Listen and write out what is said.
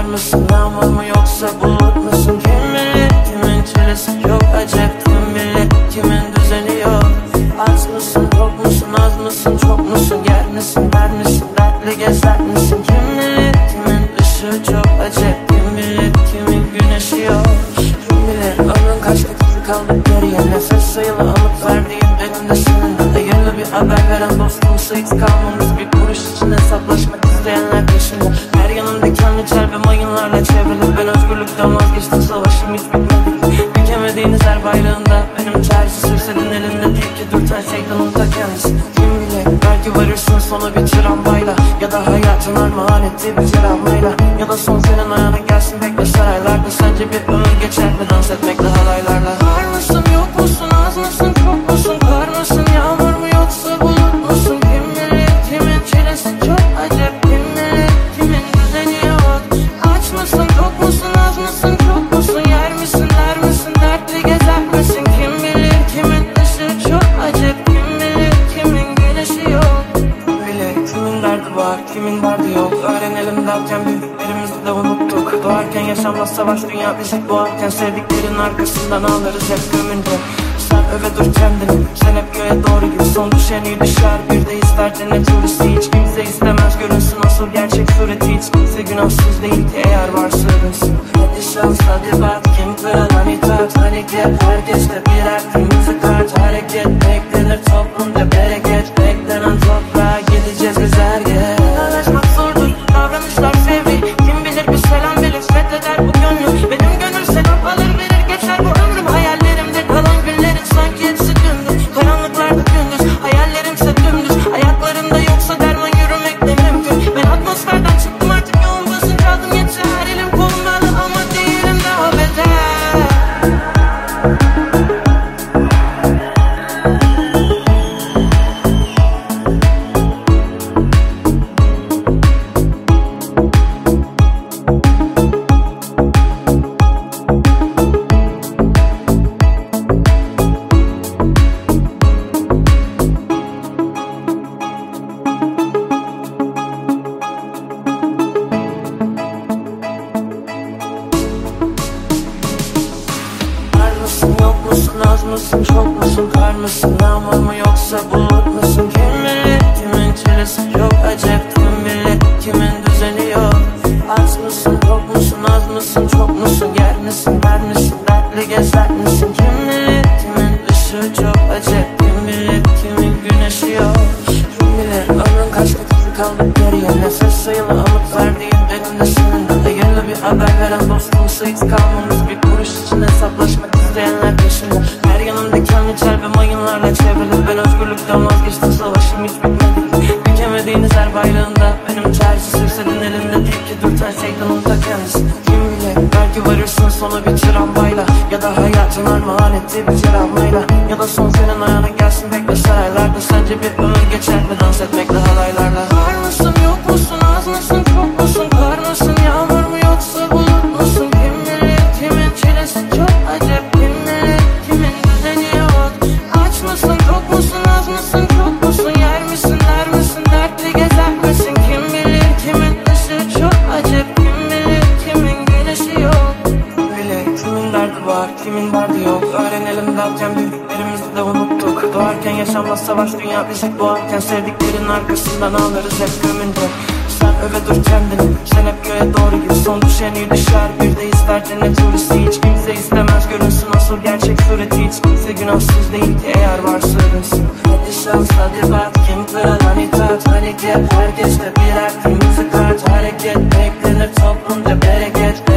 mısın, yağmur mu yoksa bulut musun? Kim bilir kimin çilesi çok acep, kim bilir kimin düzeni yok. Az mısın, tok musun, az mısın, çok musun? Yer misin, ver misin, dertli gezer misin? Kim bilir kimin ışığı çok acep, kim bilir kimin güneşi yok. Kim bilir ömrün kaç dakika kaldı geriye, nefes sayılı alıp verdiğin elinde senin. Hayırlı bir haber veren dostum sayık kalmamış, bir kuruş için hesaplaşmak isteyenler peşinde. Her yanım dikenli çel ve mayınlarla çevrili. Ben özgürlükten vazgeçtim, savaşım hiç bitmedi. Dikemediğiniz her bayrağında benim tersi sürsenin elinde değil ki dürten şeytanın ta kendisi. Kim bilir belki varırsın sonu bir tramvayla, ya da hayatın armağan ettiği bir travmayla, ya da son senin ayağına gelsin bekle saraylarda. Sence bir ömür geçer mi dans etmekle halaylarla? Var mısın, yok musun, az mısın, çok musun? Kar mısın, yağmur mu yoksa bulut musun? Kim bilir kimin çilesi çok acep, kim bilir kimin düzeni yok. Aç mısın, tok musun, az mısın, çok musun? Yer misin, der misin, dertli gezer misin? Kim bilir kimin ışığı çok acep, kim bilir kimin güneşi yok. Bilir kimin derdi var, kimin derdi yok. Öğrenelim derken büyüklerimizi de unuttuk. Doğarken yaşanmaz savaş, dünya bizi boğarken sevdiklerin arkasından ağlarız hep gömünce. Sen öve dur kendini, sen hep göğe doğru git. Son düşen iyi düşer, bir de ister cennet jürisi. Hiç kimse istemez görünsün asıl gerçek sureti. Hiç kimse günahsız değil ki eğer varsa övünsün. Hadi şans, hadi bak, kim kralan itaat. Hareket, herkeste birer kırmızı kart. Hareket beklenir toplumda bereket. Beklenen toprağa gideceğiz biz her yer. Anlaşmak zordur, davranışlar fevri. Kim bilir bir selam verir, fetheder bu gönlü. Benim gönül sevap alır verir geçer bu ömrüm. Hayallerimde kalan günlerin sanki hepsi dündür. Karanlıklarda gündüz, hayallerimse dümdüz. Ayaklarımda yoksa derman yürümek de mümkün. Ben atmosferden çıktım artık, yoğun basınç aldım yeter. Elim kolum bağlı ama değilim daha beter. Yok musun, az mısın, çok musun? Kar mısın, yağmur mu yoksa bulut musun? Kim bilir kimin çilesi çok acep, kim bilir kimin düzeni yok. Az mısın, tok musun, az mısın, çok musun? Yer misin, ver misin, dertli gezer misin? Kim bilir kimin ışığı çok acep, kim bilir kimin güneşi yok. Kim bilir ömrün kaç dakika kaldı geriye, nefes sayılı alıp verdiğin elinde senin. Hayırlı bir haber veren dostum sayık kalmamış, bir kuruş için hesaplaşmak isteyenler peşinde. Her yanım dikenli çel ve mayınlarla çevrili. Ben özgürlükten vazgeçtim, savaşım hiç bitmedi. Dikemediğiniz her bayrağında benim tersi sürsenin elinde değil ki dürten şeytanın ta kendisi. Kim bilir belki varırsın sonu bir tramvayla, ya da hayatın armağan ettiği bir travmayla, ya da son senin ayağına gelsin bekle saraylarda. Sence bir ömür geçer mi dans etmekle halaylarla? Var mısın, yok musun, az mısın, çok musun? Kar mısın, yağmur mu yoksa bulut musun? Kim bilir kimin çilesi çok acep, kim bilir kimin düzeni yok. Aç mısın, tok musun, az mısın, çok musun? Yer misin, der misin, dertli gezer misin? Kim bilir kimin ışığı çok acep, kim bilir kimin güneşi yok. Bilir kimin derdi var, kimin derdi yok. Öğrenelim derken büyüklerimizi de unuttuk. Doğarken yaşanmaz savaş, dünya bizi boğarken sevdiklerin arkasından ağlarız hep gömünce. Sen öve dur kendini, sen hep göğe doğru git. Son düşen iyi düşer, bir de ister cennet jürisi. Hiç kimse istemez görünsün asıl gerçek sureti. Hiç kimse günahsız değil ki eğer varsa övünsün. Hadi şans, hadi bak, kim kralan itaat. Hareket, herkeste birer kırmızı kart. Hareket beklenir toplumda bereket.